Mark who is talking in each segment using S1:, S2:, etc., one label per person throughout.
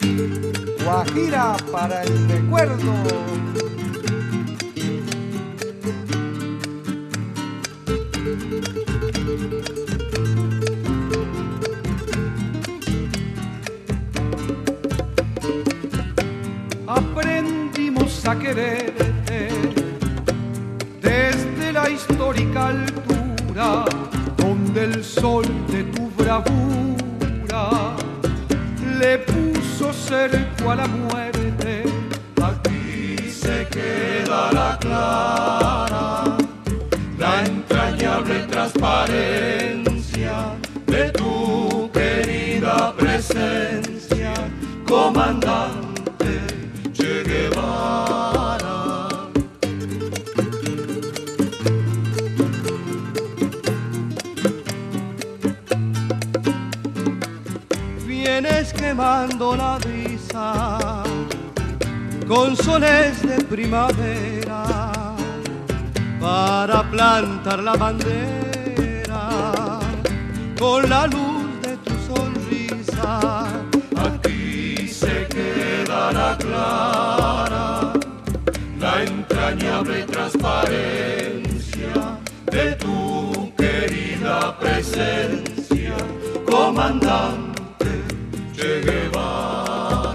S1: Guajira para el recuerdo. Aprendimos a quererte desde la histórica altura, donde el sol de tu bravura le puso cerco a la muerte.
S2: Aquí se quedará clara la entrañable transparencia de tu querida presencia, comandante Che Guevara.
S3: Vienes quemando la brisa con soles de primavera para plantar la bandera con la luz de tu sonrisa.
S2: Aquí se quedará clara la entrañable transparencia de tu querida presencia, comandante Che Guevara.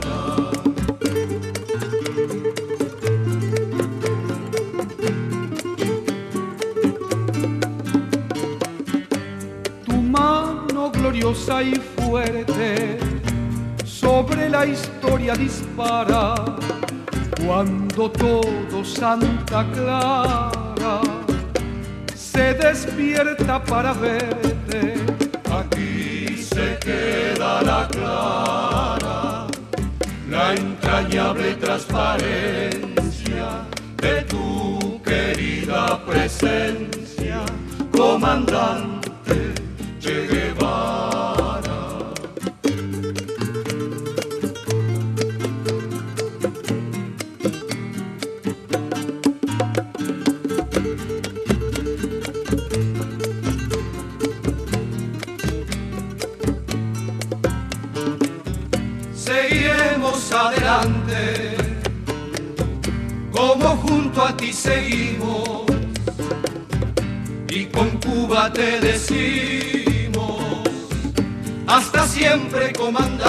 S1: Tu mano gloriosa y fuerte sobre la historia dispara, cuando todo Santa Clara se despierta para verte.
S2: Aquí se quedará clara la entrañable transparencia de tu querida presencia, comandante Che Guevara.
S1: Seguiremos adelante, como junto a ti seguimos, y con Cuba te decimos, hasta siempre, comandante.